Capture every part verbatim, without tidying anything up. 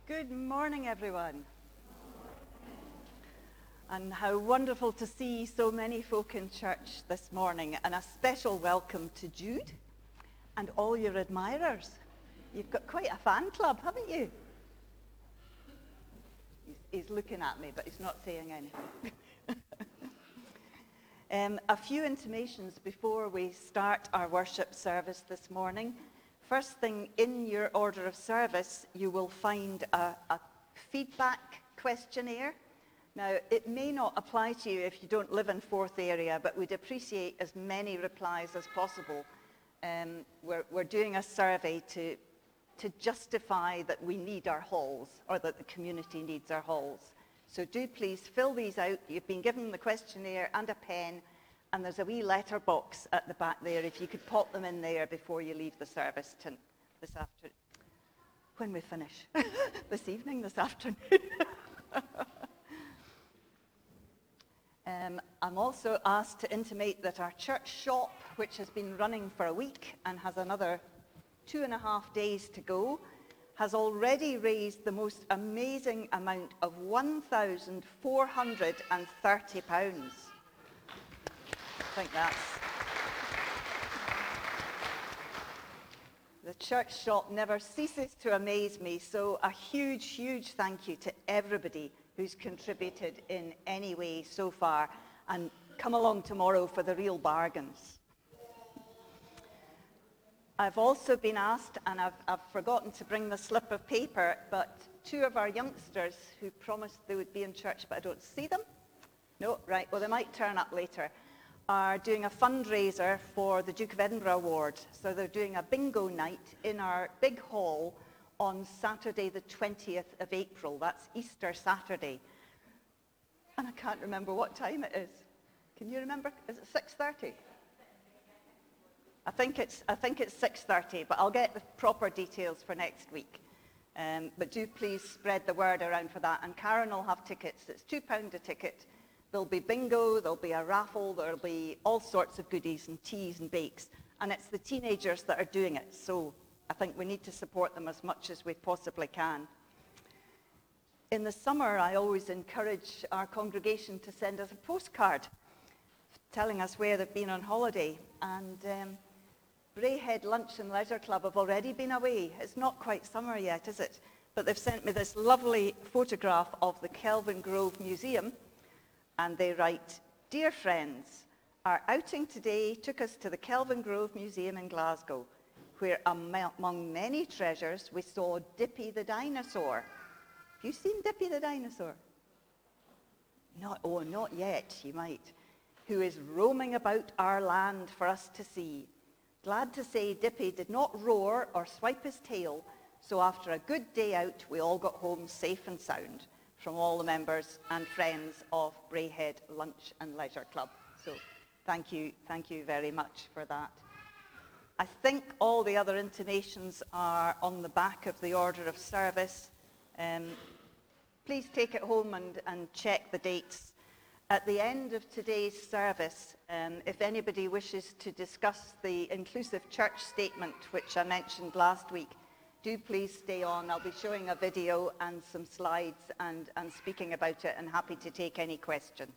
Good morning, everyone. And how wonderful to see so many folk in church this morning, and a special welcome to Jude and all your admirers. You've got quite a fan club, haven't you? He's, he's looking at me, but he's not saying anything. um, a few intimations before we start our worship service this morning. First thing, in your order of service, you will find a, a feedback questionnaire. Now, it may not apply to you if you don't live in Forth area, but we'd appreciate as many replies as possible. Um, we're, we're doing a survey to, to justify that we need our halls, or that the community needs our halls. So do please fill these out. You've been given the questionnaire and a pen, and there's a wee letter box at the back there. If you could pop them in there before you leave the service to, this afternoon. When we finish. This evening, this afternoon. um, I'm also asked to intimate that our church shop, which has been running for a week and has another two and a half days to go, has already raised the most amazing amount of one thousand four hundred thirty pounds. I think that's... The church shop never ceases to amaze me, so a huge, huge thank you to everybody who's contributed in any way so far, and come along tomorrow for the real bargains. I've also been asked, and I've, I've forgotten to bring the slip of paper, but two of our youngsters who promised they would be in church, but I don't see them. No, right, well, they might turn up later, are doing a fundraiser for the Duke of Edinburgh Award. So they're doing a bingo night in our big hall on Saturday the twentieth of April. That's Easter Saturday. And I can't remember what time it is. Can you remember? Is it six thirty? I think it's, I think it's six thirty, but I'll get the proper details for next week. Um, but do please spread the word around for that. And Karen will have tickets. It's two pounds a ticket. There'll be bingo, there'll be a raffle, there'll be all sorts of goodies and teas and bakes. And it's the teenagers that are doing it, so I think we need to support them as much as we possibly can. In the summer, I always encourage our congregation to send us a postcard telling us where they've been on holiday. And um, Braehead Lunch and Leisure Club have already been away. It's not quite summer yet, is it? But they've sent me this lovely photograph of the Kelvingrove Museum. And they write, "Dear friends, our outing today took us to the Kelvingrove Museum in Glasgow, where among many treasures we saw Dippy the dinosaur." Have you seen Dippy the dinosaur? Not, oh, not yet, you might. "Who is roaming about our land for us to see. Glad to say Dippy did not roar or swipe his tail, so after a good day out, we all got home safe and sound." From all the members and friends of Braehead Lunch and Leisure Club. So thank you, thank you very much for that. I think all the other intimations are on the back of the order of service. Um, please take it home and, and check the dates. At the end of today's service, um, if anybody wishes to discuss the inclusive church statement, which I mentioned last week, do please stay on. I'll be showing a video and some slides and, and speaking about it, and happy to take any questions.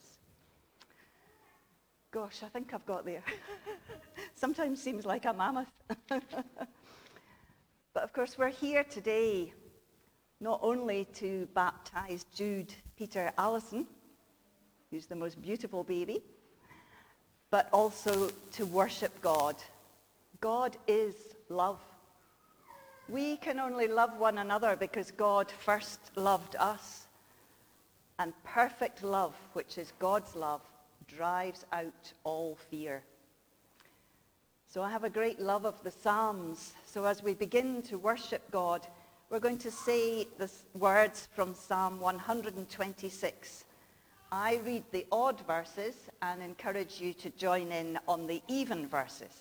Gosh, I think I've got there. Sometimes seems like a mammoth. But of course, we're here today not only to baptize Jude Peter Allison, who's the most beautiful baby, but also to worship God. God is love. We can only love one another because God first loved us. And perfect love, which is God's love, drives out all fear. So I have a great love of the Psalms. So as we begin to worship God, we're going to say the words from Psalm one hundred twenty-six. I read the odd verses and encourage you to join in on the even verses.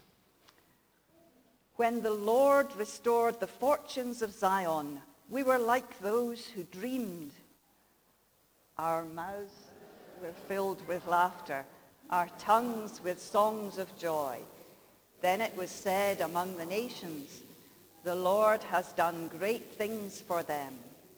"When the Lord restored the fortunes of Zion, we were like those who dreamed. Our mouths were filled with laughter, our tongues with songs of joy. Then it was said among the nations, the Lord has done great things for them.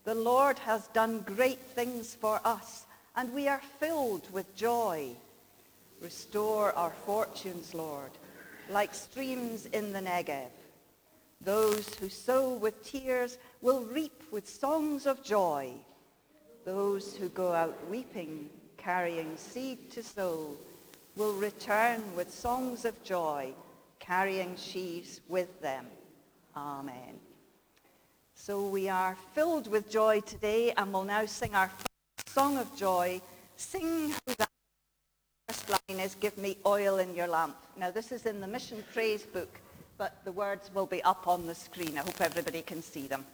The Lord has done great things for us, and we are filled with joy. Restore our fortunes, Lord, like streams in the Negev. Those who sow with tears will reap with songs of joy. Those who go out weeping, carrying seed to sow, will return with songs of joy, carrying sheaves with them. Amen. So we are filled with joy today, and we'll now sing our first song of joy. Sing who that first line is, give me oil in your lamp. Now this is in the Mission Praise book, but the words will be up on the screen. I hope everybody can see them.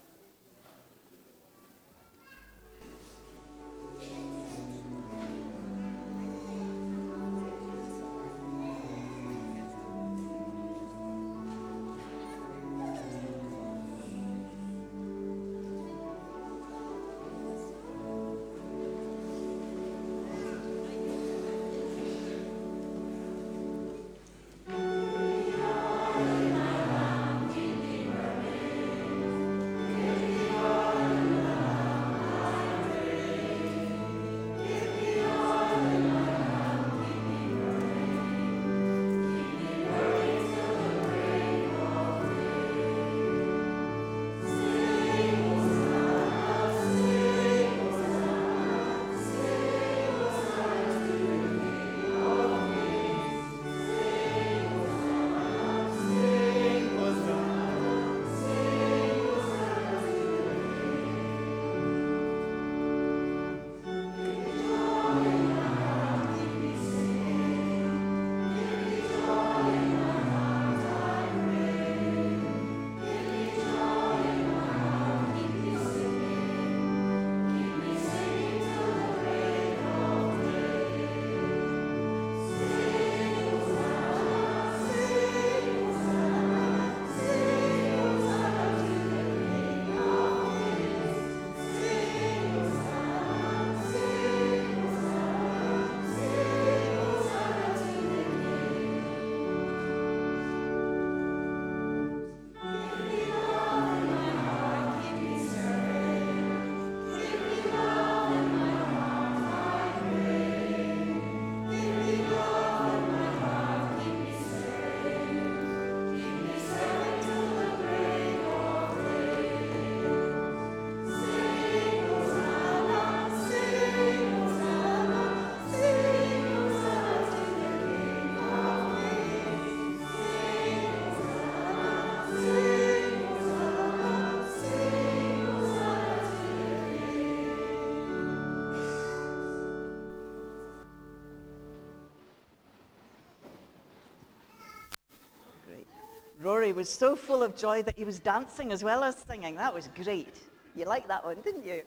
Rory was so full of joy that he was dancing as well as singing. That was great. You liked that one, didn't you?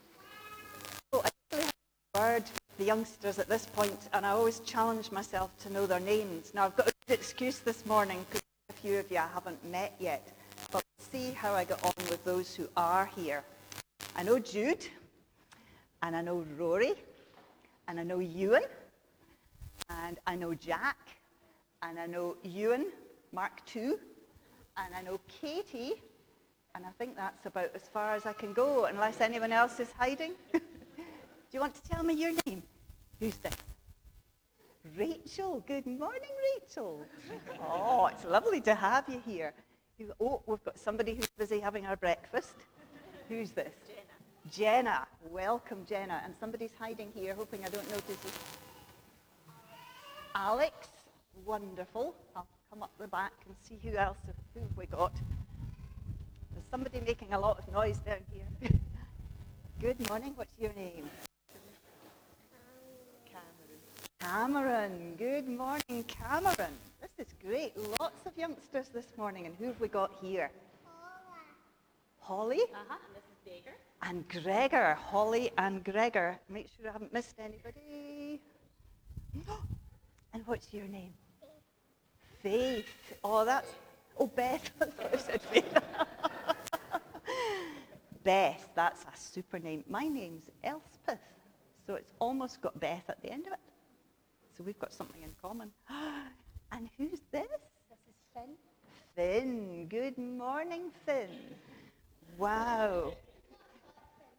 So I usually have a word with the youngsters at this point, and I always challenge myself to know their names. Now, I've got a good excuse this morning because a few of you I haven't met yet, but let's see how I get on with those who are here. I know Jude, and I know Rory, and I know Ewan, and I know Jack, and I know Ewan, Mark two, and I know Katie, and I think that's about as far as I can go, unless anyone else is hiding. Do you want to tell me your name? Who's this? Rachel. Good morning, Rachel. Oh, it's lovely to have you here. Oh, we've got somebody who's busy having our breakfast. Who's this? Jenna. Jenna. Welcome, Jenna. And somebody's hiding here, hoping I don't notice it. Alex. Wonderful. I'll come up the back and see who else, who have we got. There's somebody making a lot of noise down here. Good morning. What's your name? Cameron. Cameron. Good morning, Cameron. This is great. Lots of youngsters this morning. And who have we got here? Holly. Uh-huh. And this is Gregor. And Gregor. Holly and Gregor. Make sure I haven't missed anybody. And what's your name? Faith. Oh, that's... Oh, Beth. I thought I said Faith. Beth. That's a super name. My name's Elspeth. So it's almost got Beth at the end of it. So we've got something in common. And who's this? This is Finn. Finn. Good morning, Finn. Wow.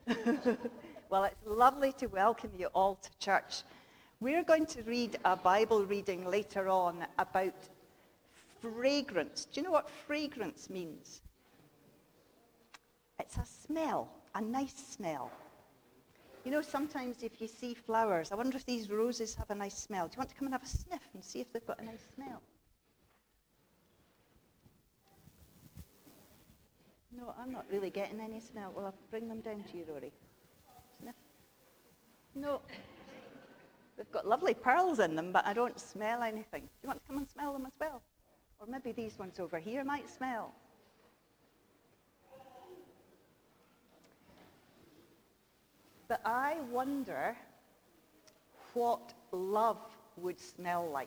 Well, it's lovely to welcome you all to church. We're going to read a Bible reading later on about fragrance. Do you know what fragrance means? It's a smell, a nice smell. You know, sometimes if you see flowers, I wonder if these roses have a nice smell. Do you want to come and have a sniff and see if they've got a nice smell? No, I'm not really getting any smell. Well, I'll bring them down to you, Rory. Sniff. No. They've got lovely pearls in them, but I don't smell anything. Do you want to come and smell them as well? Or maybe these ones over here might smell. But I wonder what love would smell like.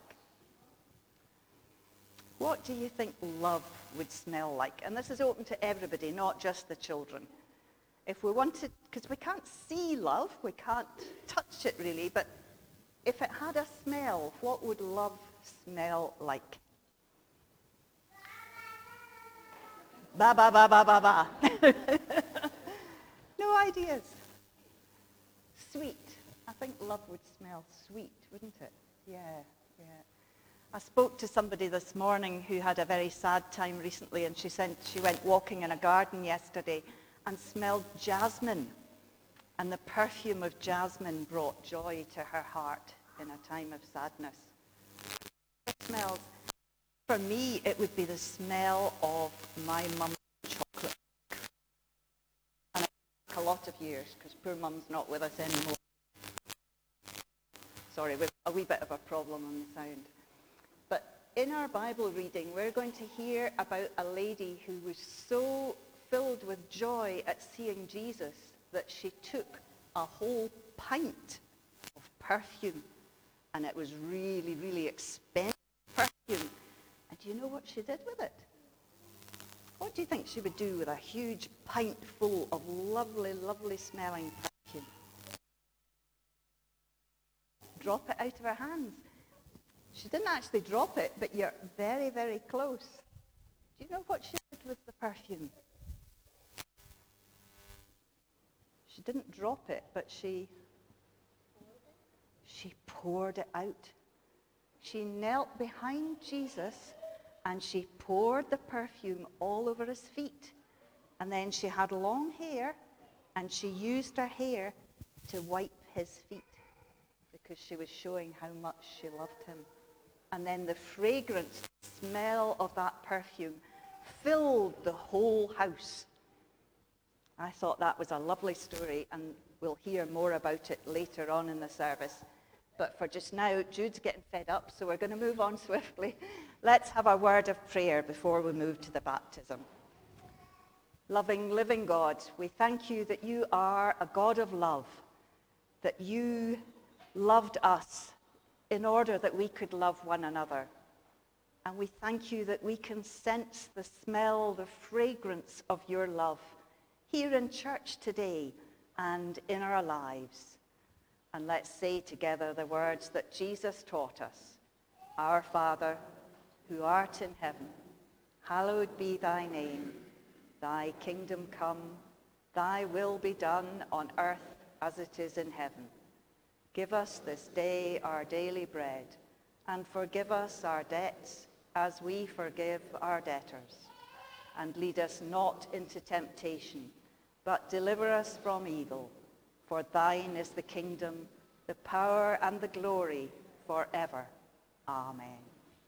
What do you think love would smell like? And this is open to everybody, not just the children. If we wanted, because we can't see love, we can't touch it really, but if it had a smell, what would love smell like? Ba, ba, ba, ba, ba, ba. No ideas. Sweet. I think love would smell sweet, wouldn't it? Yeah, yeah. I spoke to somebody this morning who had a very sad time recently, and she said she went walking in a garden yesterday and smelled jasmine. And the perfume of jasmine brought joy to her heart in a time of sadness. It smells. For me, it would be the smell of my mum's chocolate. And it took a lot of years, because poor mum's not with us anymore. Sorry, we've a wee bit of a problem on the sound. But in our Bible reading, we're going to hear about a lady who was so filled with joy at seeing Jesus that she took a whole pint of perfume, and it was really, really expensive perfume. And do you know what she did with it? What do you think she would do with a huge pint full of lovely, lovely smelling perfume? Drop it out of her hands. She didn't actually drop it, but you're very, very close. Do you know what she did with the perfume? She didn't drop it, but she, she poured it out. She knelt behind Jesus and she poured the perfume all over his feet. And then she had long hair and she used her hair to wipe his feet because she was showing how much she loved him. And then the fragrance, the smell of that perfume filled the whole house. I thought that was a lovely story, and we'll hear more about it later on in the service. But for just now, Jude's getting fed up, so we're going to move on swiftly. Let's have a word of prayer before we move to the baptism. Loving, living God, we thank you that you are a God of love, that you loved us in order that we could love one another. And we thank you that we can sense the smell, the fragrance of your love here in church today and in our lives. And let's say together the words that Jesus taught us. Our Father, who art in heaven, hallowed be thy name. Thy kingdom come, thy will be done on earth as it is in heaven. Give us this day our daily bread, and forgive us our debts as we forgive our debtors. And lead us not into temptation, but deliver us from evil. For thine is the kingdom, the power, and the glory forever. Amen.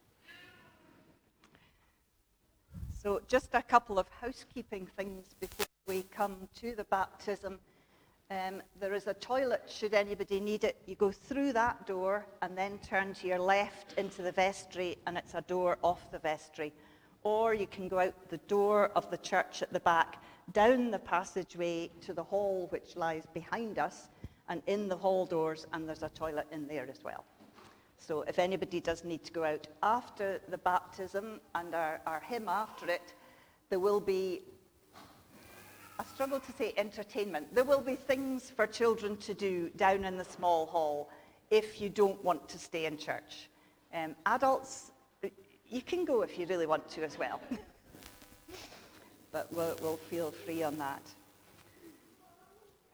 So just a couple of housekeeping things before we come to the baptism. Um, there is a toilet, should anybody need it. You go through that door and then turn to your left into the vestry, and it's a door off the vestry. Or you can go out the door of the church at the back, down the passageway to the hall which lies behind us, and in the hall doors, and there's a toilet in there as well. So if anybody does need to go out after the baptism and our, our hymn after it, there will be, I struggle to say entertainment, there will be things for children to do down in the small hall if you don't want to stay in church. Um, adults, you can go if you really want to as well. But we'll, we'll feel free on that.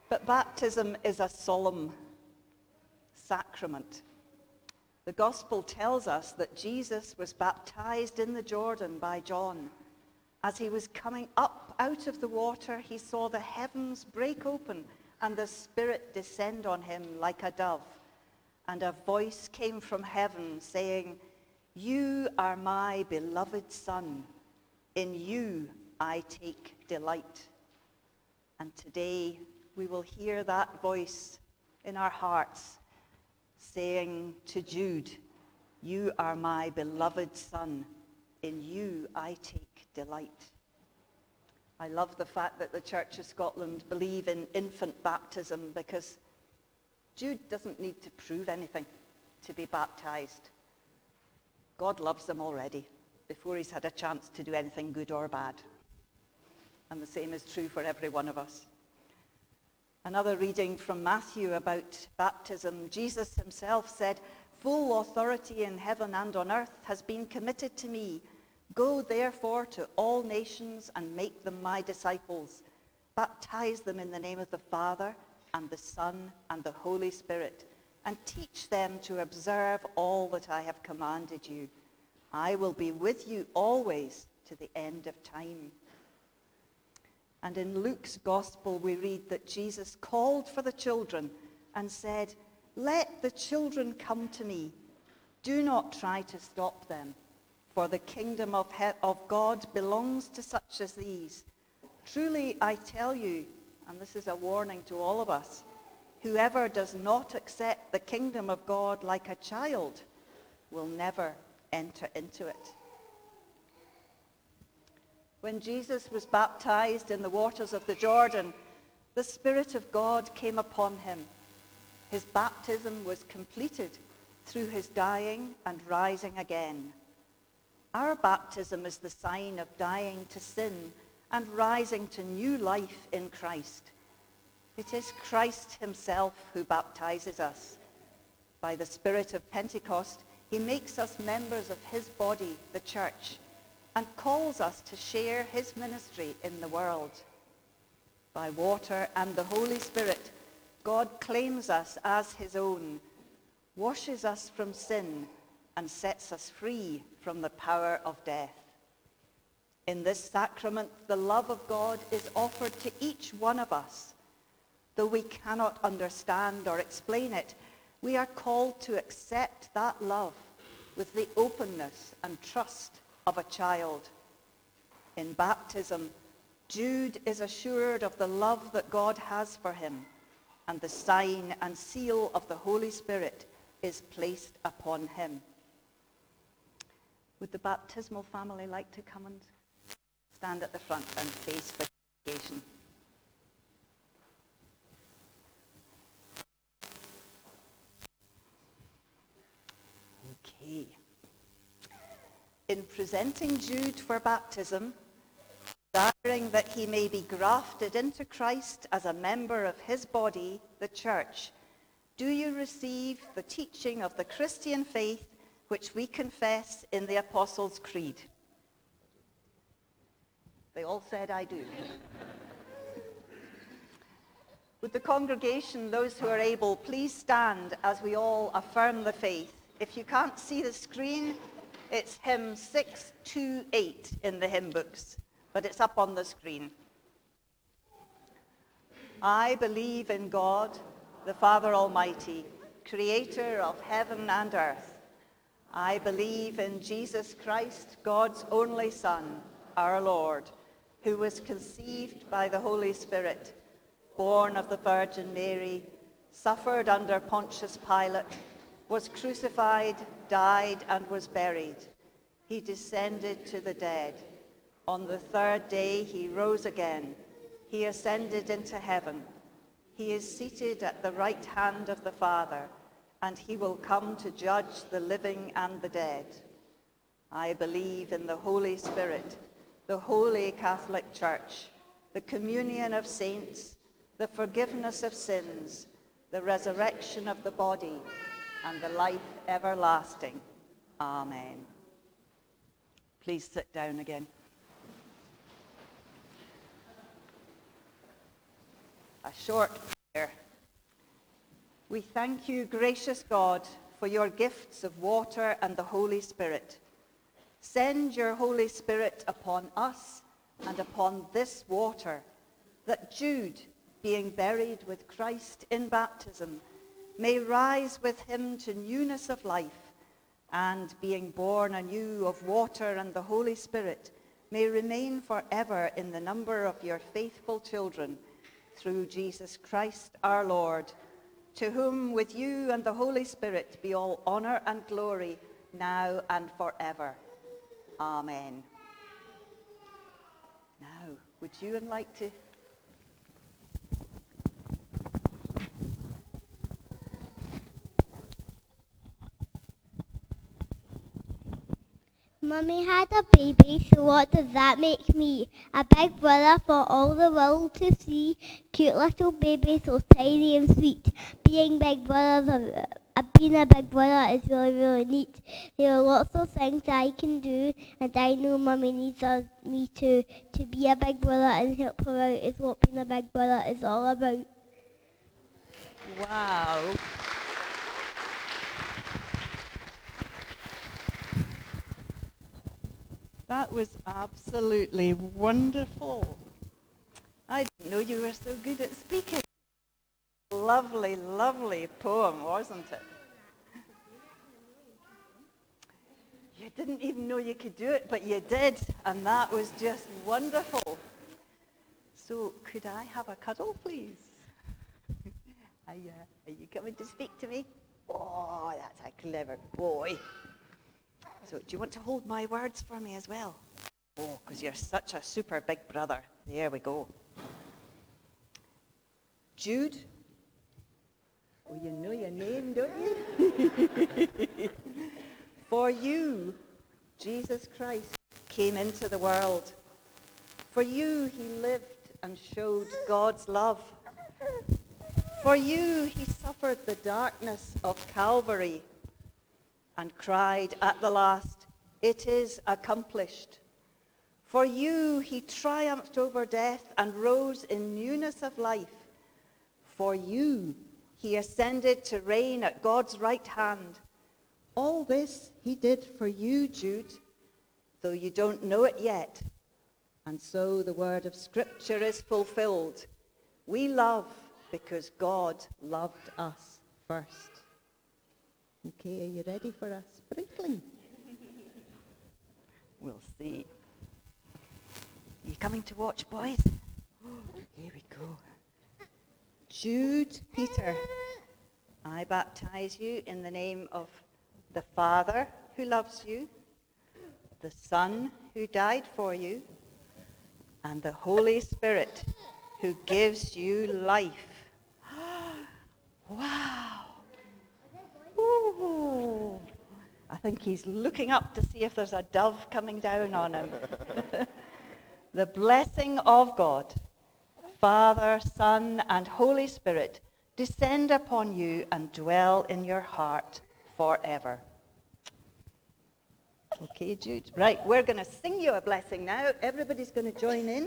But baptism is a solemn sacrament. The gospel tells us that Jesus was baptized in the Jordan by John. As he was coming up out of the water, he saw the heavens break open and the Spirit descend on him like a dove. And a voice came from heaven saying, "You are my beloved Son. In you I take delight." And today we will hear that voice in our hearts saying to Jude, "You are my beloved Son. In you I take delight." I love the fact that the Church of Scotland believe in infant baptism, because Jude doesn't need to prove anything to be baptized. God loves them already before he's had a chance to do anything good or bad. And the same is true for every one of us. Another reading from Matthew about baptism. Jesus himself said, "Full authority in heaven and on earth has been committed to me. Go therefore to all nations and make them my disciples. Baptize them in the name of the Father and the Son and the Holy Spirit, and teach them to observe all that I have commanded you. I will be with you always to the end of time." And in Luke's gospel, we read that Jesus called for the children and said, "Let the children come to me. Do not try to stop them, for the kingdom of, he- of God belongs to such as these. Truly, I tell you," and this is a warning to all of us, "whoever does not accept the kingdom of God like a child will never enter into it." When Jesus was baptized in the waters of the Jordan, the Spirit of God came upon him. His baptism was completed through his dying and rising again. Our baptism is the sign of dying to sin and rising to new life in Christ. It is Christ himself who baptizes us. By the Spirit of Pentecost, he makes us members of his body, the church, and calls us to share his ministry in the world. By water and the Holy Spirit, God claims us as his own, washes us from sin, and sets us free from the power of death. In this sacrament, the love of God is offered to each one of us. Though we cannot understand or explain it, we are called to accept that love with the openness and trust of a child. In baptism, Jude is assured of the love that God has for him, and the sign and seal of the Holy Spirit is placed upon him. Would the baptismal family like to come and stand at the front and face for dedication? Okay. In presenting Jude for baptism, desiring that he may be grafted into Christ as a member of his body, the church, do you receive the teaching of the Christian faith which we confess in the Apostles' Creed? They all said, "I do." Would the congregation, those who are able, please stand as we all affirm the faith? If you can't see the screen, it's hymn six two eight in the hymn books, but it's up on the screen. I believe in God, the Father Almighty, creator of heaven and earth. I believe in Jesus Christ, God's only Son, our Lord, who was conceived by the Holy Spirit, born of the Virgin Mary, suffered under Pontius Pilate, was crucified, died, and was buried. He descended to the dead. On the third day he rose again. He ascended into heaven. He is seated at the right hand of the Father, and he will come to judge the living and the dead. I believe in the Holy Spirit, the Holy Catholic Church, the communion of saints, the forgiveness of sins, the resurrection of the body, and the life everlasting. Amen. Please sit down again. A short prayer. We thank you, gracious God, for your gifts of water and the Holy Spirit. Send your Holy Spirit upon us and upon this water, that Jude, being buried with Christ in baptism, may rise with him to newness of life, and being born anew of water and the Holy Spirit, may remain forever in the number of your faithful children, through Jesus Christ our Lord, to whom with you and the Holy Spirit be all honor and glory, now and forever. Amen. Now, would you like to... Mummy had a baby, so what does that make me? A big brother for all the world to see. Cute little baby, so tiny and sweet. Being big brothers, uh, being a big brother is really, really neat. There are lots of things I can do, and I know Mummy needs us, me to, to be a big brother and help her out is what being a big brother is all about. Wow. That was absolutely wonderful. I didn't know you were so good at speaking. Lovely, lovely poem, wasn't it? You didn't even know you could do it, but you did, and that was just wonderful. So could I have a cuddle, please? Are you, are you coming to speak to me? Oh, that's a clever boy. So do you want to hold my words for me as well? Oh, because you're such a super big brother. There we go. Jude. Oh, you know your name, don't you? For you, Jesus Christ came into the world. For you, he lived and showed God's love. For you, he suffered the darkness of Calvary and cried at the last, "It is accomplished." For you, he triumphed over death and rose in newness of life. For you, he ascended to reign at God's right hand. All this he did for you, Jude, though you don't know it yet. And so the word of Scripture is fulfilled. We love because God loved us first. Okay, are you ready for a sprinkling? We'll see. You coming to watch, boys? Here we go. Jude Peter, I baptize you in the name of the Father who loves you, the Son who died for you, and the Holy Spirit who gives you life. Wow. Ooh. I think he's looking up to see if there's a dove coming down on him. The blessing of God, Father, Son, and Holy Spirit, descend upon you and dwell in your heart forever. Okay, Jude. Right, we're going to sing you a blessing now. Everybody's going to join in.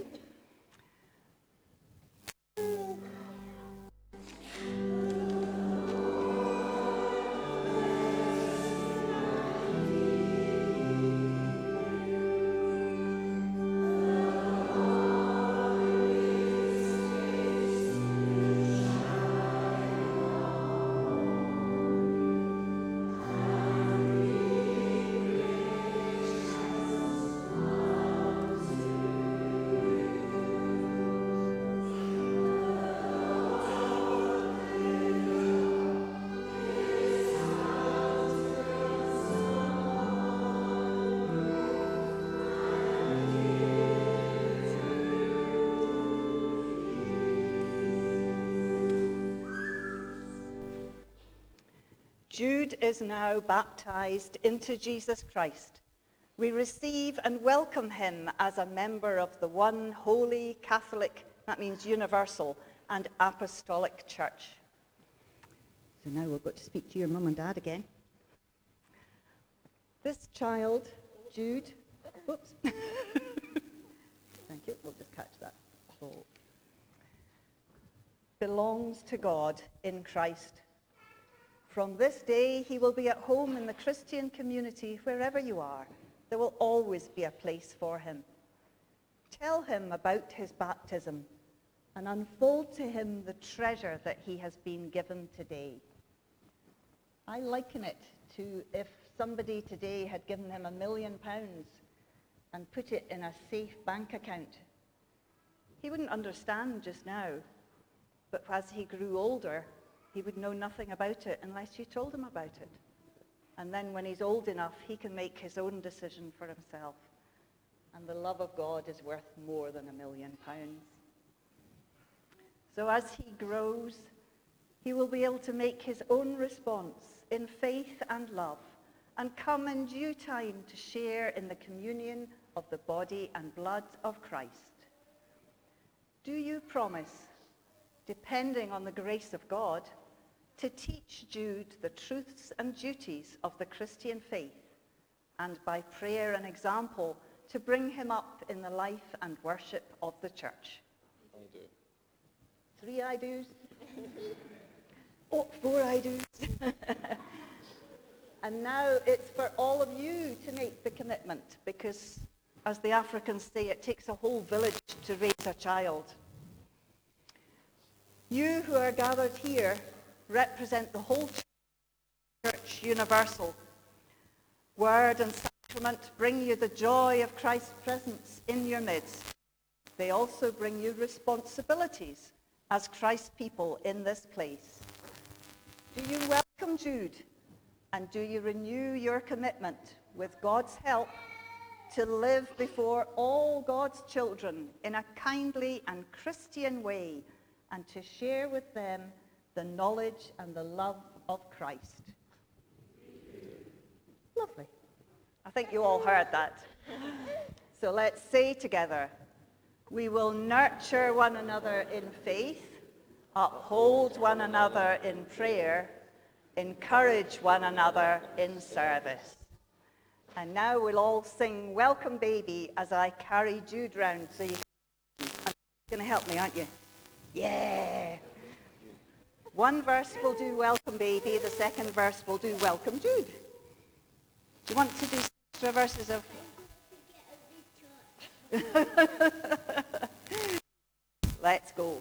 Jude is now baptized into Jesus Christ. We receive and welcome him as a member of the one holy Catholic, that means universal, and apostolic church. So now we've got to speak to your mum and dad again. This child, Jude, whoops. Thank you, we'll just catch that. Oh. belongs to God in Christ. From this day, he will be at home in the Christian community wherever you are. There will always be a place for him. Tell him about his baptism and unfold to him the treasure that he has been given today. I liken it to if somebody today had given him a million pounds and put it in a safe bank account. He wouldn't understand just now, but as he grew older, he would know nothing about it unless you told him about it. And then when he's old enough, he can make his own decision for himself. And the love of God is worth more than a million pounds. So as he grows, he will be able to make his own response in faith and love and come in due time to share in the communion of the body and blood of Christ. Do you promise, depending on the grace of God, to teach Jude the truths and duties of the Christian faith, and by prayer and example, to bring him up in the life and worship of the church? I do. Three I do's? Oh, four I do's. And now it's for all of you to make the commitment, because, as the Africans say, it takes a whole village to raise a child. You who are gathered here represent the whole Church Universal. Word and sacrament bring you the joy of Christ's presence in your midst. They also bring you responsibilities as Christ's people in this place. Do you welcome Jude? And do you renew your commitment, with God's help, to live before all God's children in a kindly and Christian way, and to share with them the knowledge and the love of Christ? Lovely. I think you all heard that. So let's say together, we will nurture one another in faith, uphold one another in prayer, encourage one another in service. And now we'll all sing Welcome Baby as I carry Jude round. So you're going to help me, aren't you? Yeah. One verse will do Welcome Baby, the second verse will do Welcome Jude. Do you want to do extra verses of... Let's go.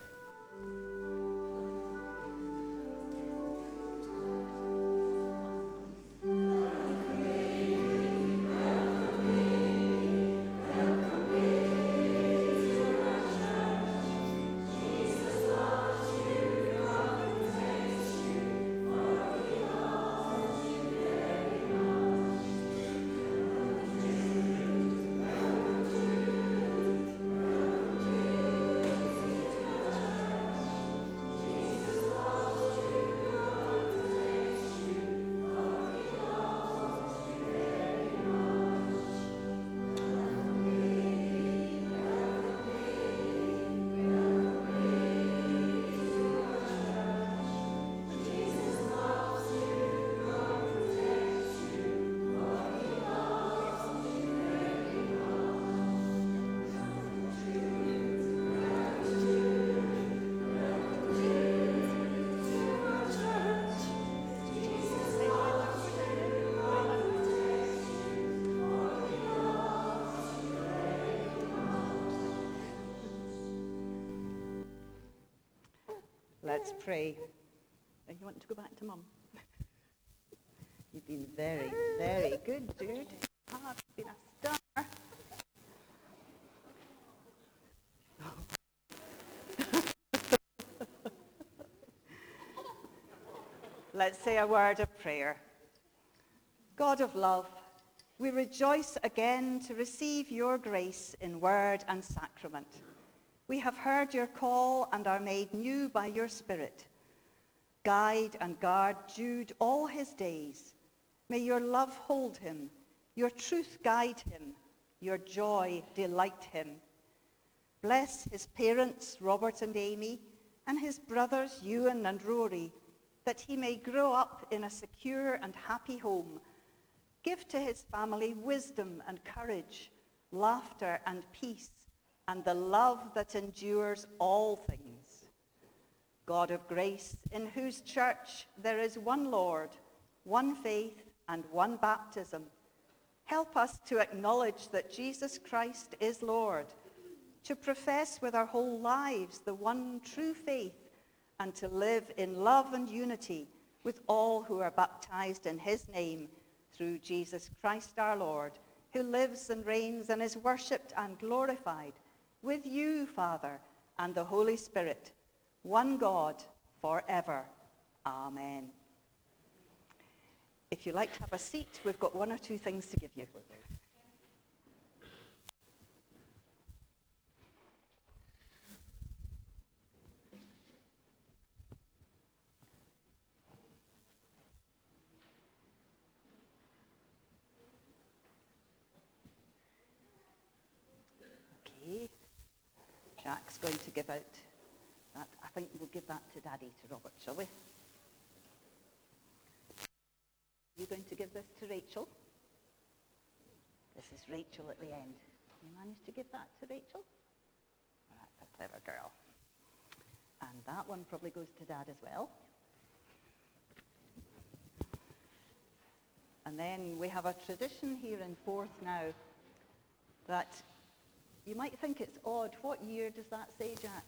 Let's pray. Are you want to go back to Mum? You've been very, very good, Jude. Ah, you've been a star. Let's say a word of prayer. God of love, we rejoice again to receive your grace in word and sacrament. We have heard your call and are made new by your Spirit. Guide and guard Jude all his days. May your love hold him, your truth guide him, your joy delight him. Bless his parents, Robert and Amy, and his brothers, Ewan and Rory, that he may grow up in a secure and happy home. Give to his family wisdom and courage, laughter and peace, and the love that endures all things. God of grace, in whose church there is one Lord, one faith, and one baptism, help us to acknowledge that Jesus Christ is Lord, to profess with our whole lives the one true faith, and to live in love and unity with all who are baptized in his name through Jesus Christ our Lord, who lives and reigns and is worshipped and glorified with you, Father, and the Holy Spirit, one God, forever. Amen. If you'd like to have a seat, we've got one or two things to give you. Okay. Jack's going to give out that. I think we'll give that to Daddy, to Robert, shall we? Are you going to give this to Rachel? This is Rachel at the end. You managed to give that to Rachel? That's a clever girl. And that one probably goes to Dad as well. And then we have a tradition here in Forth now that you might think it's odd. What year does that say, Jack?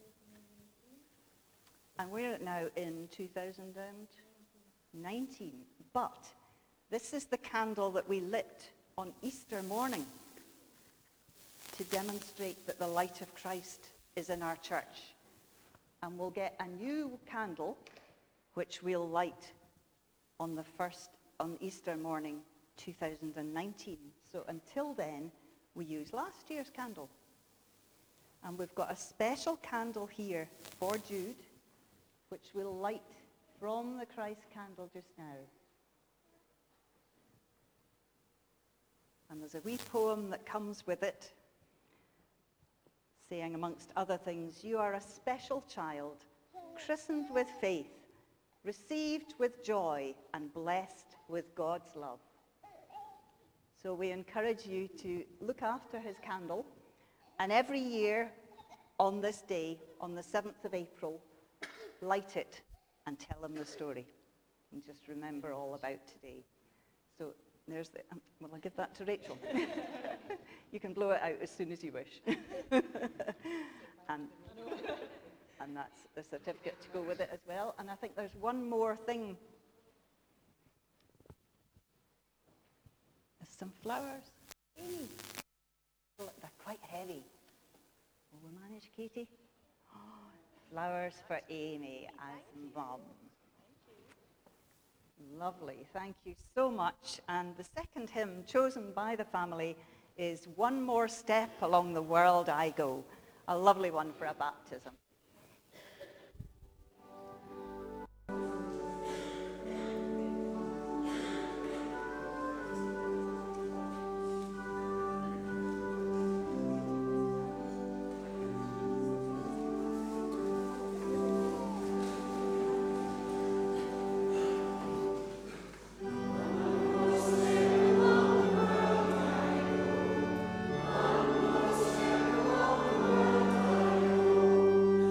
And we're now in two thousand nineteen. But this is the candle that we lit on Easter morning to demonstrate that the light of Christ is in our church. And we'll get a new candle, which we'll light on the first, on Easter morning two thousand nineteen. So until then, we use last year's candle. And we've got a special candle here for Jude, which we'll light from the Christ candle just now. And there's a wee poem that comes with it, saying, amongst other things, you are a special child, christened with faith, received with joy, and blessed with God's love. So we encourage you to look after his candle, and every year on this day, on the seventh of April, light it and tell him the story. And just remember all about today. So there's the, um, well, I'll give that to Rachel. You can blow it out as soon as you wish. and, and that's the certificate to go with it as well. And I think there's one more thing. There's some flowers. Amy. Oh, they're quite heavy. Will we manage, Katie? Oh, flowers for Amy as mum. Lovely, thank you so much. And the second hymn chosen by the family is One More Step Along the World I Go, a lovely one for a baptism. One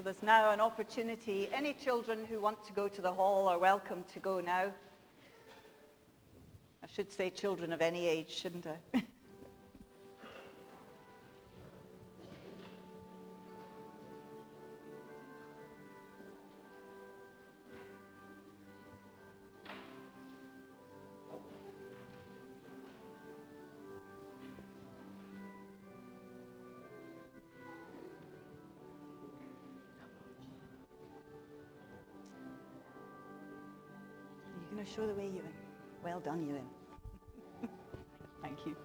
there's now an opportunity. Any children who want to go to the hall are welcome to go now. I should say children of any age, shouldn't I? You're going to show the way, Ewan. Well done, Ewan. Thank you.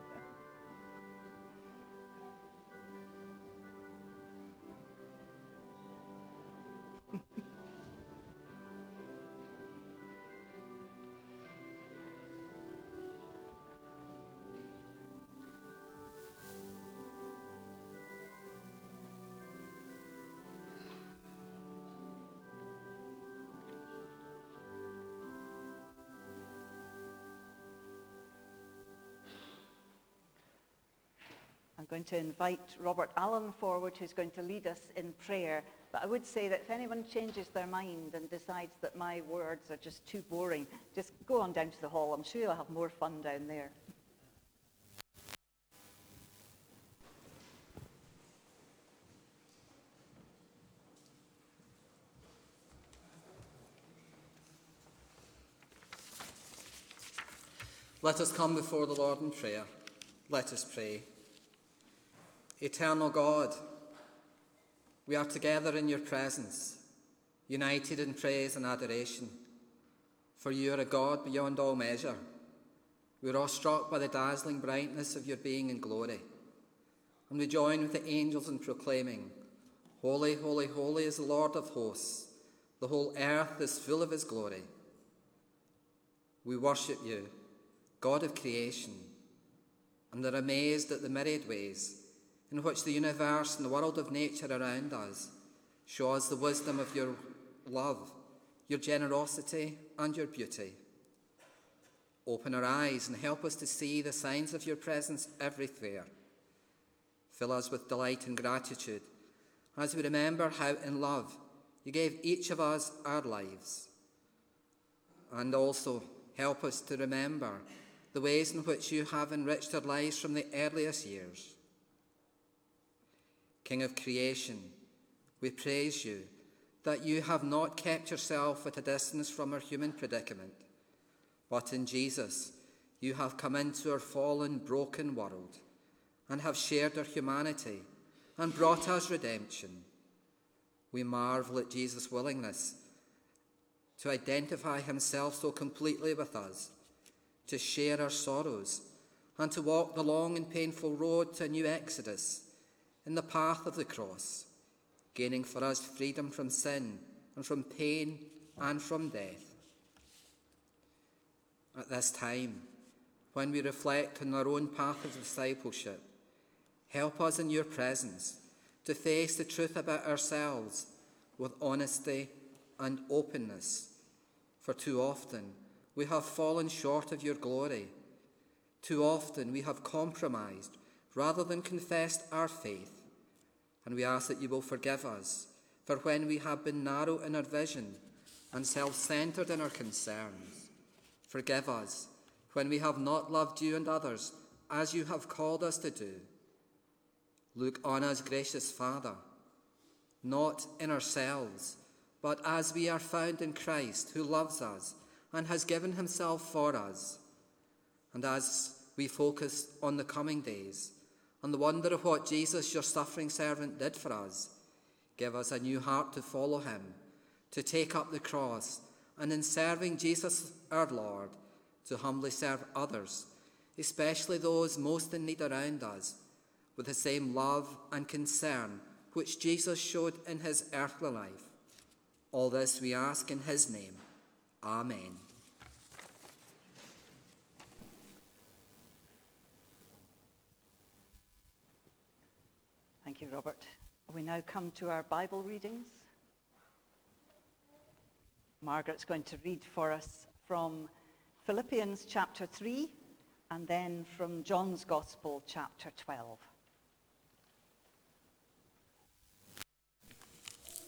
I'm going to invite Robert Allen forward, who's going to lead us in prayer. But I would say that if anyone changes their mind and decides that my words are just too boring, just go on down to the hall. I'm sure you'll have more fun down there. Let us come before the Lord in prayer. Let us pray. Eternal God, we are together in your presence, united in praise and adoration, for you are a God beyond all measure. We are awestruck by the dazzling brightness of your being and glory, and we join with the angels in proclaiming, Holy, holy, holy is the Lord of hosts. The whole earth is full of his glory. We worship you, God of creation, and are amazed at the myriad ways in which the universe and the world of nature around us show us the wisdom of your love, your generosity, and your beauty. Open our eyes and help us to see the signs of your presence everywhere. Fill us with delight and gratitude as we remember how in love you gave each of us our lives. And also help us to remember the ways in which you have enriched our lives from the earliest years. King of creation, we praise you that you have not kept yourself at a distance from our human predicament, but in Jesus you have come into our fallen, broken world and have shared our humanity and brought us redemption. We marvel at Jesus' willingness to identify himself so completely with us, to share our sorrows, and to walk the long and painful road to a new exodus in the path of the cross, gaining for us freedom from sin and from pain and from death. At this time, when we reflect on our own path of discipleship, help us in your presence to face the truth about ourselves with honesty and openness, for too often we have fallen short of your glory. Too often we have compromised rather than confessed our faith. And we ask that you will forgive us for when we have been narrow in our vision and self-centered in our concerns. Forgive us when we have not loved you and others as you have called us to do. Look on us, gracious Father, not in ourselves, but as we are found in Christ, who loves us and has given himself for us. And as we focus on the coming days, and the wonder of what Jesus, your suffering servant, did for us, give us a new heart to follow him, to take up the cross, and in serving Jesus our Lord, to humbly serve others, especially those most in need around us, with the same love and concern which Jesus showed in his earthly life. All this we ask in his name. Amen. Thank you, Robert. We now come to our Bible readings. Margaret's going to read for us from Philippians chapter three and then from John's Gospel chapter twelve.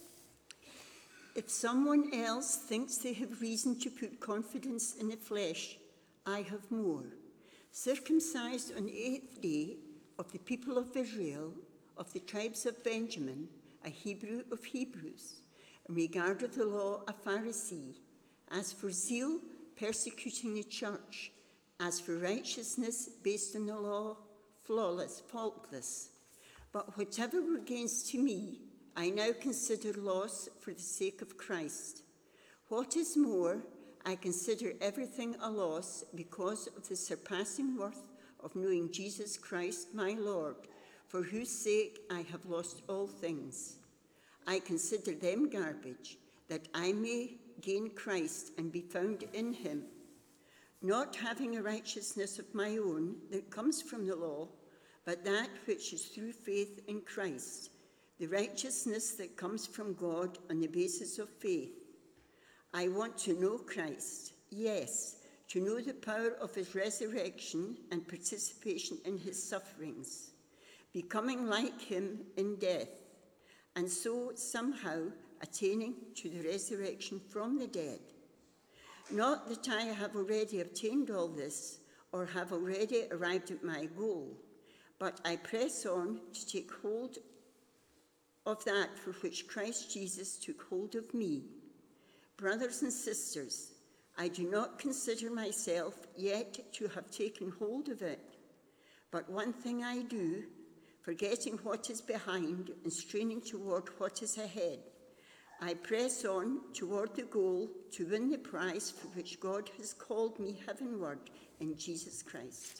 If someone else thinks they have reason to put confidence in the flesh, I have more. Circumcised on the eighth day, of the people of Israel, of the tribes of Benjamin, a Hebrew of Hebrews, in regard of the law, a Pharisee, as for zeal, persecuting the church, as for righteousness based on the law, flawless, faultless. But whatever were gains to me, I now consider loss for the sake of Christ. What is more, I consider everything a loss because of the surpassing worth of knowing Jesus Christ, my Lord, for whose sake I have lost all things. I consider them garbage, that I may gain Christ and be found in him, not having a righteousness of my own that comes from the law, but that which is through faith in Christ, the righteousness that comes from God on the basis of faith. I want to know Christ, yes, to know the power of his resurrection and participation in his sufferings, becoming like him in death, and so somehow attaining to the resurrection from the dead. Not that I have already obtained all this, or have already arrived at my goal, but I press on to take hold of that for which Christ Jesus took hold of me. Brothers and sisters, I do not consider myself yet to have taken hold of it, but one thing I do, forgetting what is behind and straining toward what is ahead, I press on toward the goal to win the prize for which God has called me heavenward in Jesus Christ.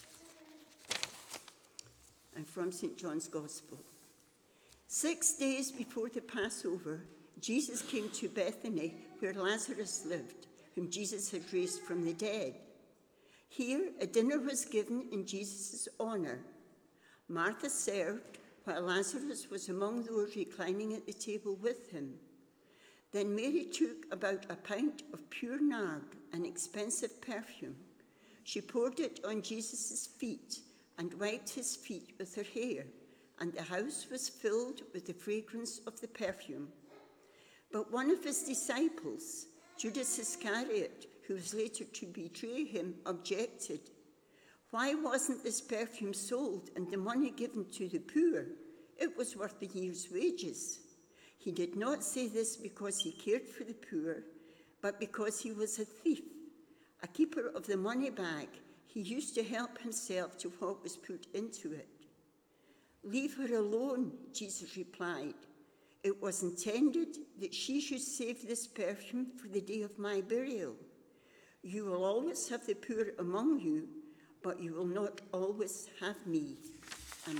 And from Saint John's Gospel. Six days before the Passover, Jesus came to Bethany, where Lazarus lived, whom Jesus had raised from the dead. Here, a dinner was given in Jesus' honor. Martha served, while Lazarus was among those reclining at the table with him. Then Mary took about a pint of pure nard, an expensive perfume. She poured it on Jesus' feet and wiped his feet with her hair, and the house was filled with the fragrance of the perfume. But one of his disciples, Judas Iscariot, who was later to betray him, objected. Why wasn't this perfume sold and the money given to the poor? It was worth a year's wages. He did not say this because he cared for the poor, but because he was a thief, a keeper of the money bag. He used to help himself to what was put into it. Leave her alone, Jesus replied. It was intended that she should save this perfume for the day of my burial. You will always have the poor among you, but you will not always have me. Amen.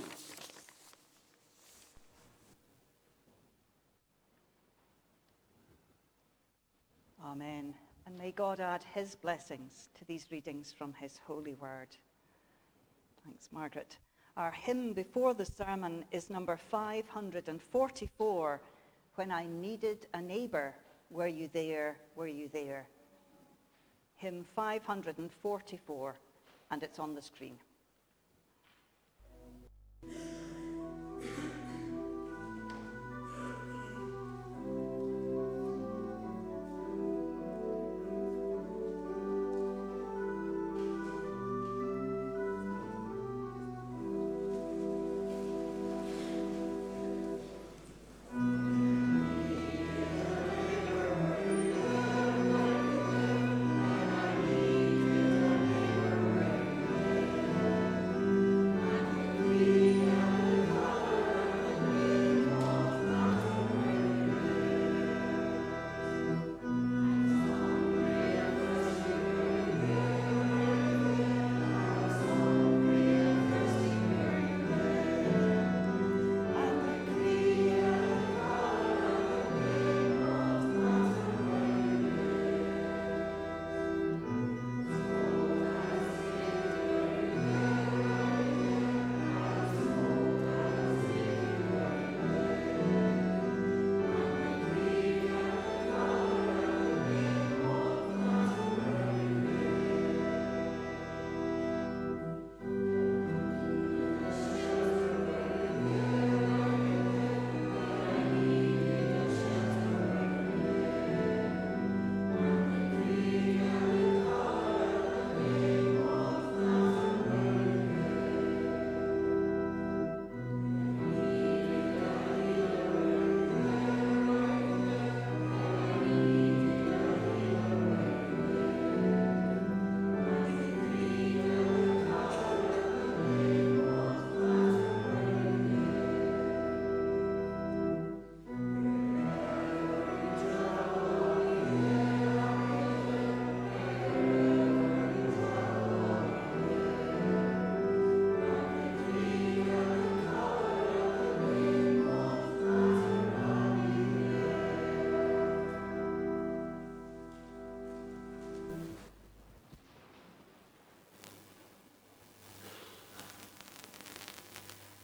Amen. And may God add his blessings to these readings from his holy word. Thanks, Margaret. Our hymn before the sermon is number five hundred forty-four, When I Needed a Neighbour, Were You There, Were You There? Hymn five hundred forty-four, and it's on the screen. Thank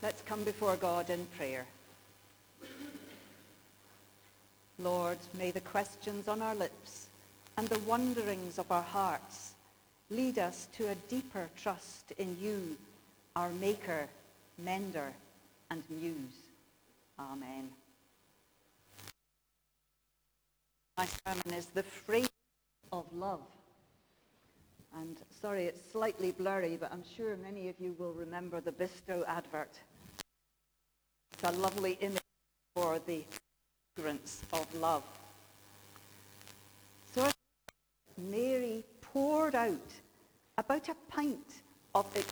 Let's come before God in prayer. Lord, may the questions on our lips and the wonderings of our hearts lead us to a deeper trust in you, our Maker, Mender, and Muse. Amen. My sermon is The Fragrance of Love. And sorry, it's slightly blurry, but I'm sure many of you will remember the Bisto advert. It's a lovely image for the fragrance of love. So Mary poured out about a pint of it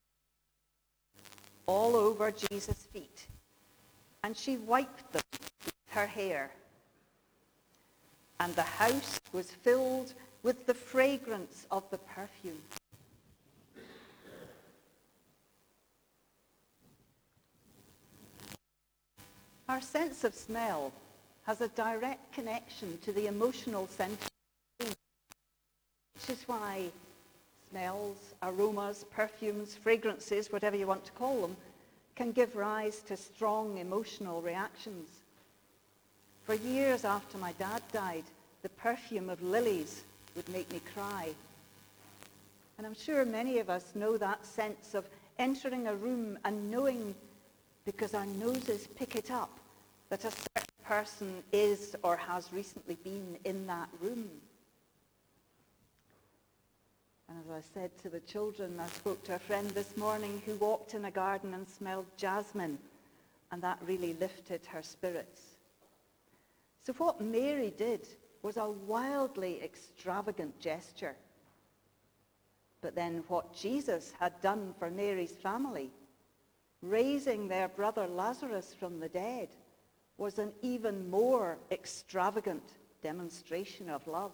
all over Jesus' feet, and she wiped them with her hair. And the house was filled with the fragrance of the perfume. Our sense of smell has a direct connection to the emotional center, which is why smells, aromas, perfumes, fragrances, whatever you want to call them, can give rise to strong emotional reactions. For years after my dad died, the perfume of lilies would make me cry. And I'm sure many of us know that sense of entering a room and knowing, because our noses pick it up, that a certain person is or has recently been in that room. And as I said to the children, I spoke to a friend this morning who walked in a garden and smelled jasmine, and that really lifted her spirits. So what Mary did was a wildly extravagant gesture. But then what Jesus had done for Mary's family, raising their brother Lazarus from the dead, was an even more extravagant demonstration of love.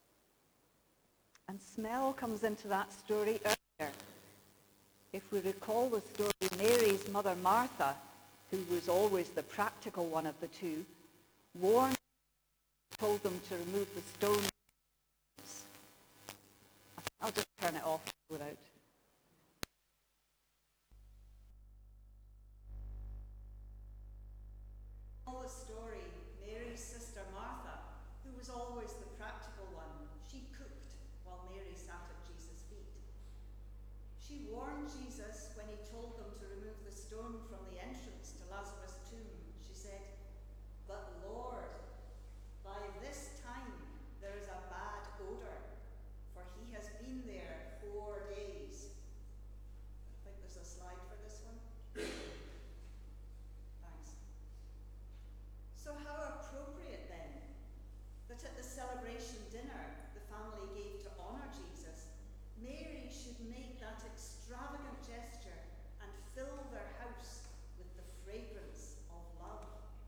And smell comes into that story earlier. If we recall the story, Mary's mother Martha, who was always the practical one of the two, warned, told them to remove the stone. I'll just turn it off without. All the story, Mary's sister Martha, who was always the practical one, she cooked while Mary sat at Jesus' feet. She warned Jesus when he told them to remove the stone from the entrance to Lazarus' tomb. She said, "But Lord, by this time there is a bad odor, for he has been there four days." I think there's a slide for this one. Thanks. So how appropriate then that at the celebration dinner the family gave to honor Jesus, Mary should make that extravagant gesture and fill their house with the fragrance of love.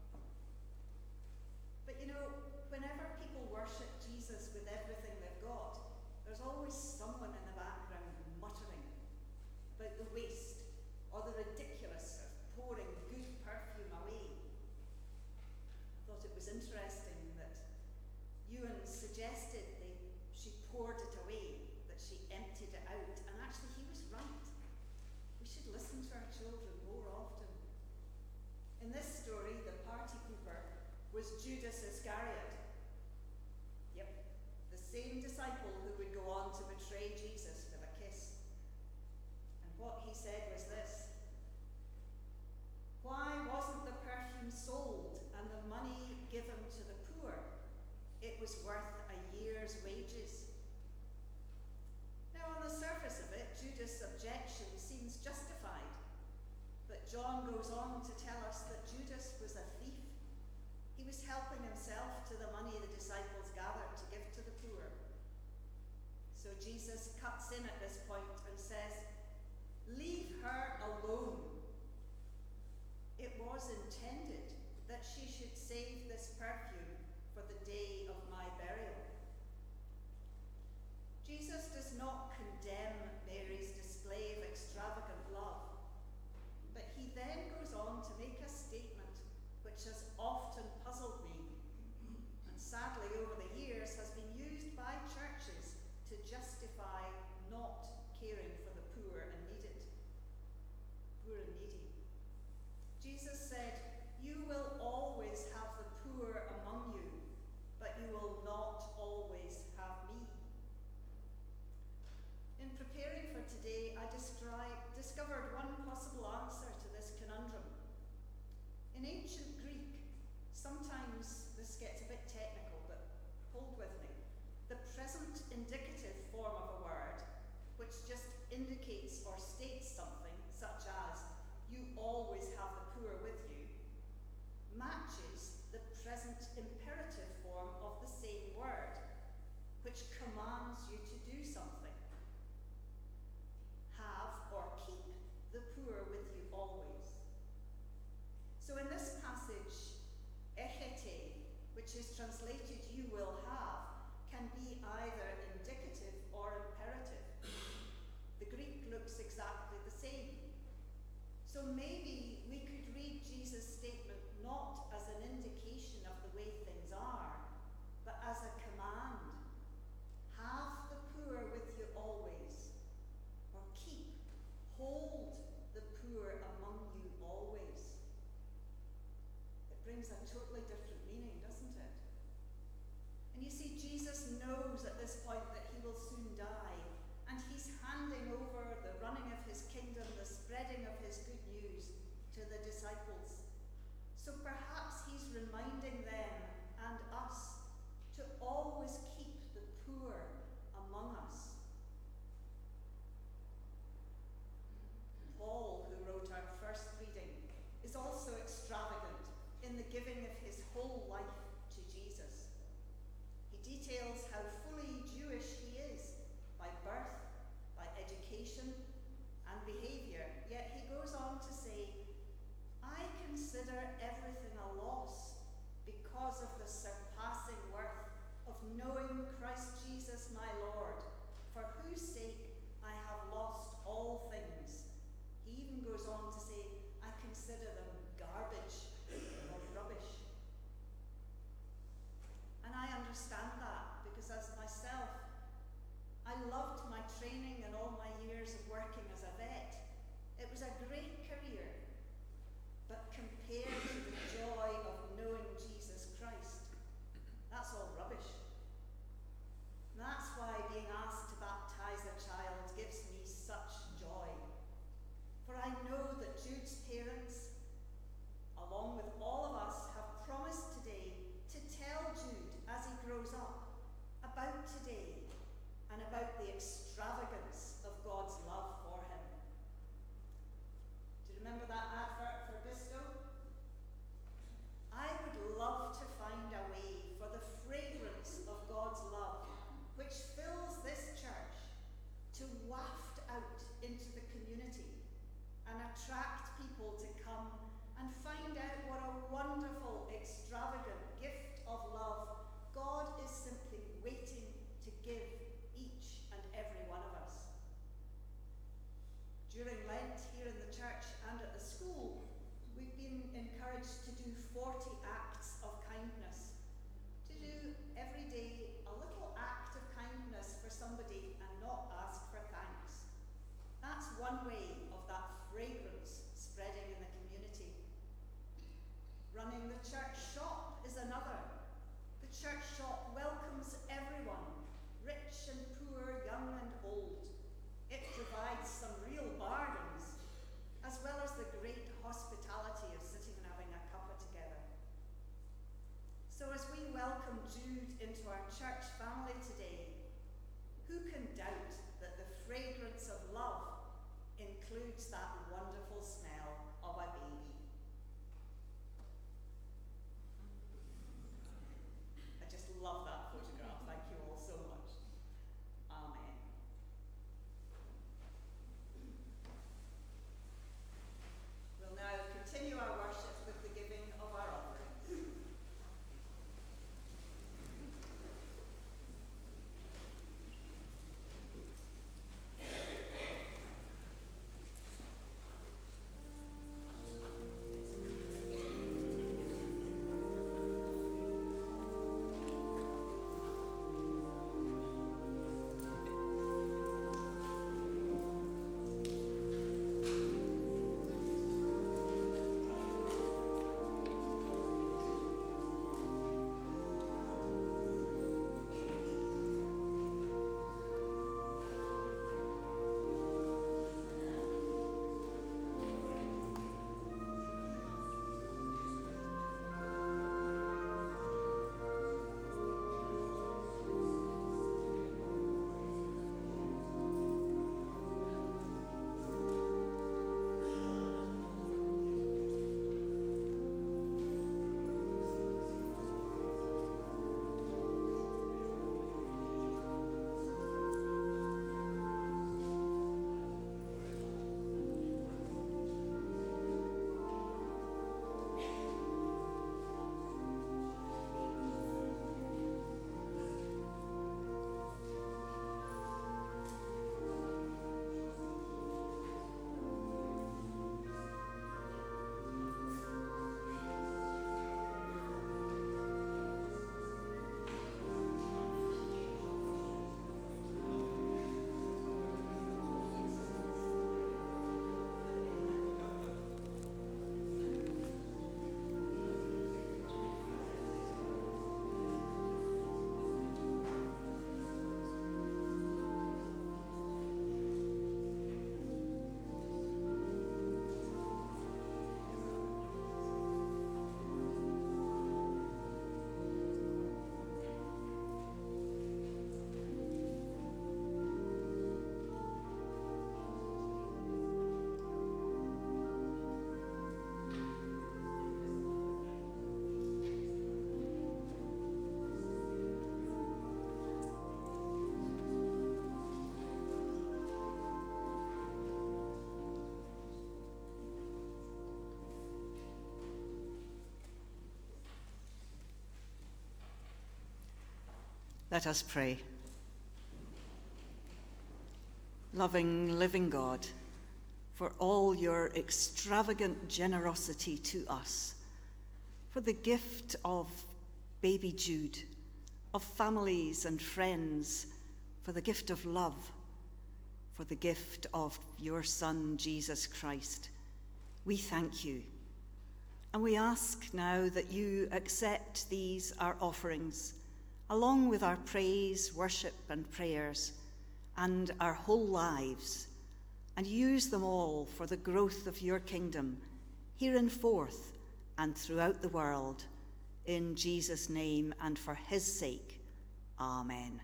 But you know, whenever people worship Jesus with everything they've got, there's always someone in the background muttering about the waste or the ridiculous of pouring good perfume away. I thought it was interesting that Ewan suggested they, she poured it away, that she emptied it out, and actually he was right. We should listen to our children more often. In this story, the party pooper was Judas Iscariot. Yep, the same disciple who would go on to betray Jesus with a kiss. And what he said was this: "Why wasn't the perfume sold and the money given to the poor? It was worth a year's wages." Now, on the surface of it, Judas' objection seems justified. But John goes on to tell us that Judas was a thief. He was helping himself to the money the disciples gathered to give to the poor. So Jesus cuts in at this point and says, "Leave her alone. It was intended that she should save this perfume for the day of my burial." Jesus does not condemn Mary's display of extravagant love, but he then goes on to make a statement which has often puzzled me, and sadly over the years has been used by churches to justify not caring for the poor and needed. Poor and needy. indicates or states something, such as, you always have the poor with you, matches the present imperative form of the same word, which commands you to do something. Have or keep the poor with you always. So in this passage, echete, which is translated you will have, can be either indicative or imperative. The Greek looks exactly the same. So maybe we could read Jesus' statement not as an indication of the way things are, but as a command. Have the poor with you always, or keep, hold the poor among you always. It brings a totally different meaning, doesn't it? And you see, Jesus knows at this point that he will soon die, and he's handing over the running of his kingdom, the spreading of his good news to the disciples. So perhaps he's reminding them and us to always keep the poor among us. Paul, who wrote our first reading, is also extravagant in the giving of his whole life to Jesus. He details how fully Jewish he is by birth, by education, and behavior. Yet he goes on to say, I consider everything a loss because of the surpassing worth of knowing Christ Jesus my Lord, for whose sake I have lost all things. He even goes on to say, I consider them garbage or rubbish. And I understand that because as myself, I loved my training and all my years of working as a vet. It was a great career, but compared to the joy of knowing Jesus Christ, that's all rubbish. And that's why being asked to baptize a child gives me such joy. For I know that Jude's parents, along with all of us, have promised today to tell Jude as he grows up Let us pray. Loving, living God, for all your extravagant generosity to us, for the gift of baby Jude, of families and friends, for the gift of love, for the gift of your Son, Jesus Christ, we thank you. And we ask now that you accept these, our offerings, along with our praise, worship, and prayers, and our whole lives, and use them all for the growth of your kingdom, hereforth and throughout the world, in Jesus' name and for his sake. Amen.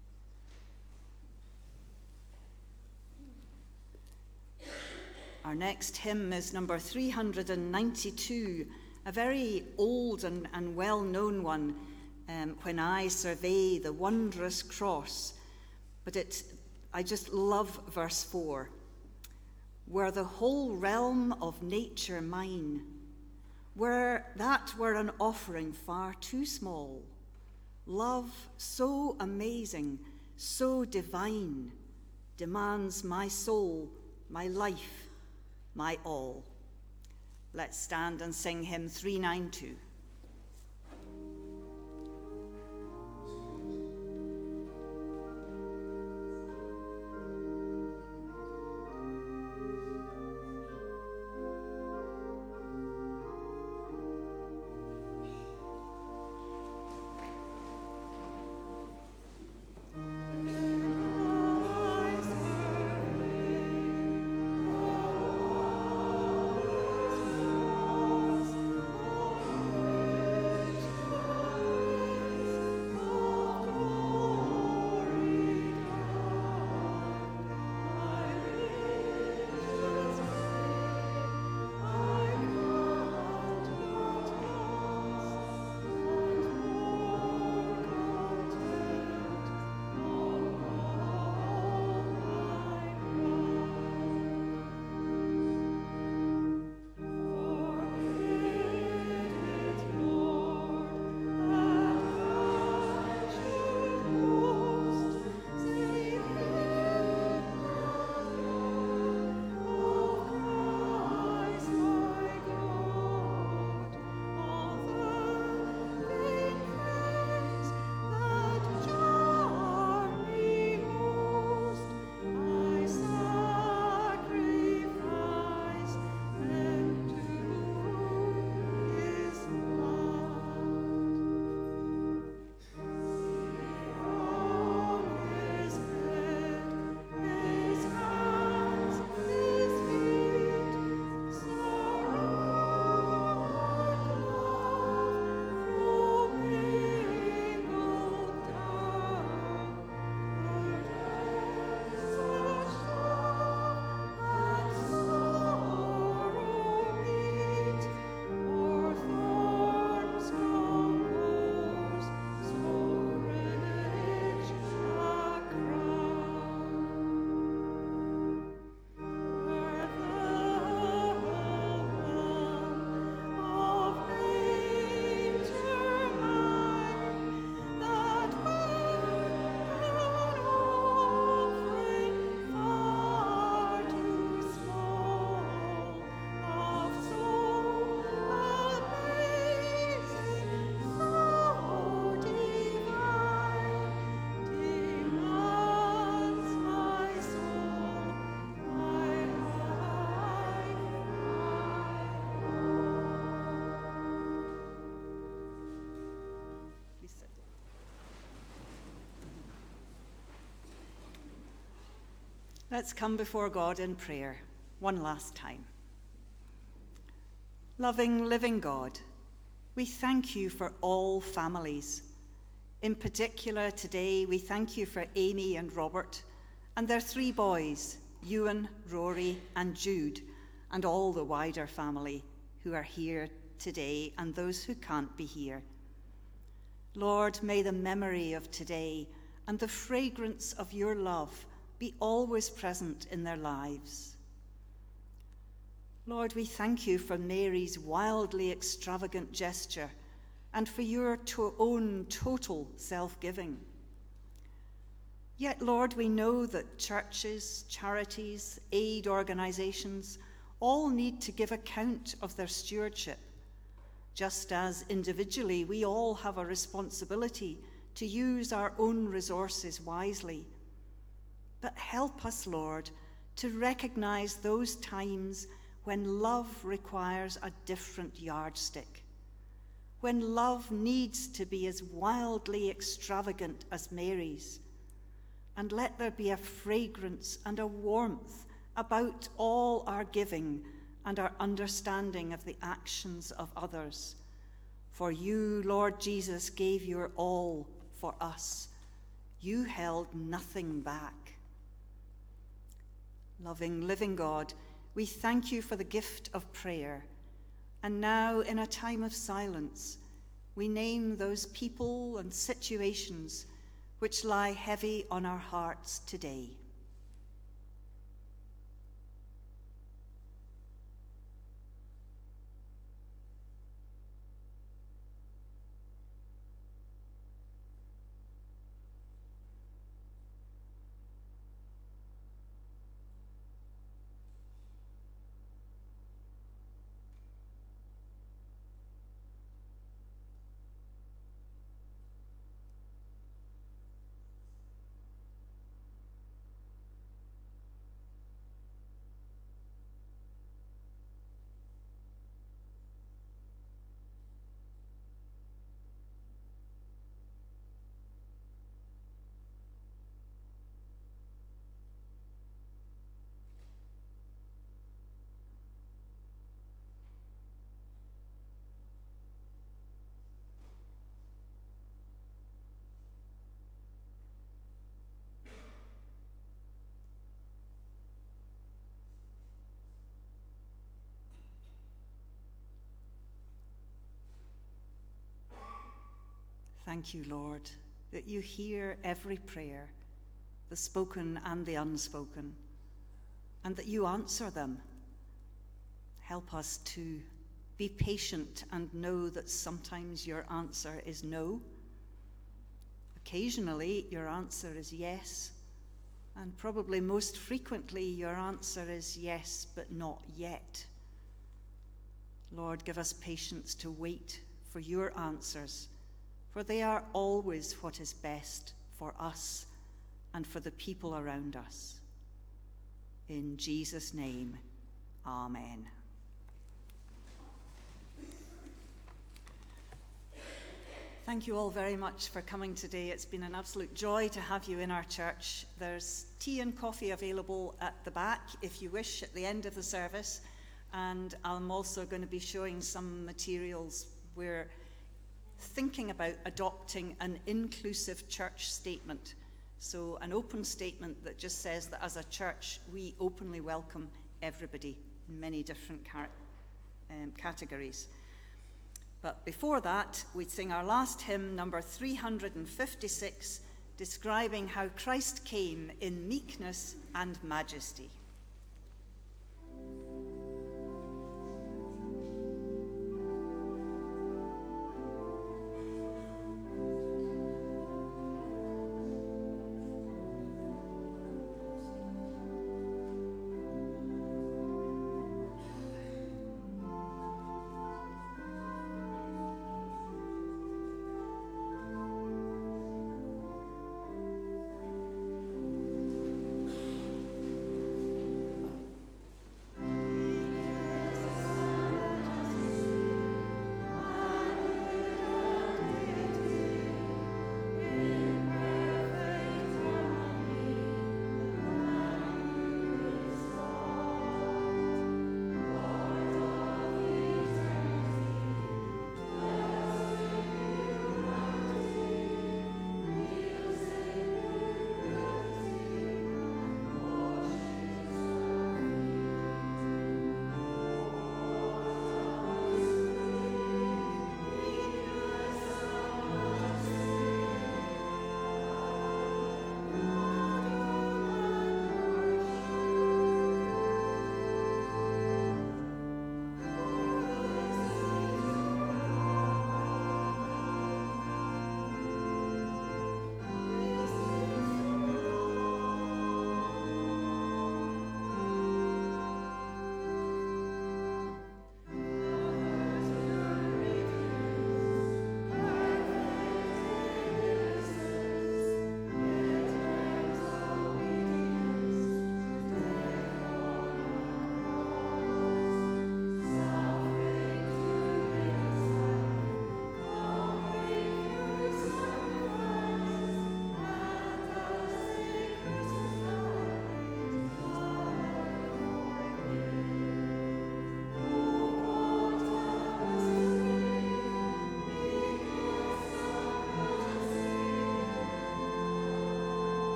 Our next hymn is number three hundred ninety-two, a very old and, and well-known one, um, When I Survey the Wondrous Cross. But it, I just love verse four. Were the whole realm of nature mine, were that were an offering far too small, love so amazing, so divine, demands my soul, my life, my all. Let's stand and sing hymn three ninety-two. Let's come before God in prayer one last time. Loving, living God, we thank you for all families. In particular today, we thank you for Amy and Robert and their three boys, Ewan, Rory, and Jude, and all the wider family who are here today and those who can't be here. Lord, may the memory of today and the fragrance of your love be always present in their lives. Lord, we thank you for Mary's wildly extravagant gesture and for your to- own total self-giving. Yet, Lord, we know that churches, charities, aid organisations all need to give account of their stewardship, just as individually we all have a responsibility to use our own resources wisely. But help us, Lord, to recognise those times when love requires a different yardstick, when love needs to be as wildly extravagant as Mary's. And let there be a fragrance and a warmth about all our giving and our understanding of the actions of others. For you, Lord Jesus, gave your all for us. You held nothing back. Loving, living God, we thank you for the gift of prayer. And now, in a time of silence, we name those people and situations which lie heavy on our hearts today. Thank you, Lord, that you hear every prayer, the spoken and the unspoken, and that you answer them. Help us to be patient and know that sometimes your answer is no. Occasionally, your answer is yes, and probably most frequently, your answer is yes, but not yet. Lord, give us patience to wait for your answers, for they are always what is best for us and for the people around us. In Jesus' name, amen. Thank you all very much for coming today. It's been an absolute joy to have you in our church. There's tea and coffee available at the back if you wish at the end of the service. And I'm also going to be showing some materials where thinking about adopting an inclusive church statement. So an open statement that just says that as a church, we openly welcome everybody in many different car- um, categories. But before that, we'd sing our last hymn, number three hundred fifty-six, describing how Christ came in meekness and majesty.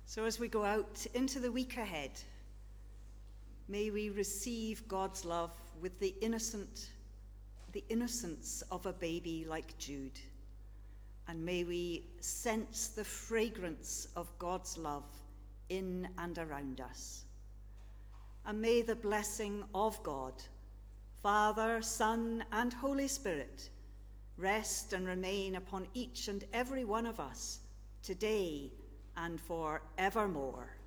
So as we go out into the week ahead, may we receive God's love with the innocent, the innocence of a baby like Jude. And may we sense the fragrance of God's love in and around us. And may the blessing of God, Father, Son, and Holy Spirit, rest and remain upon each and every one of us today and for evermore.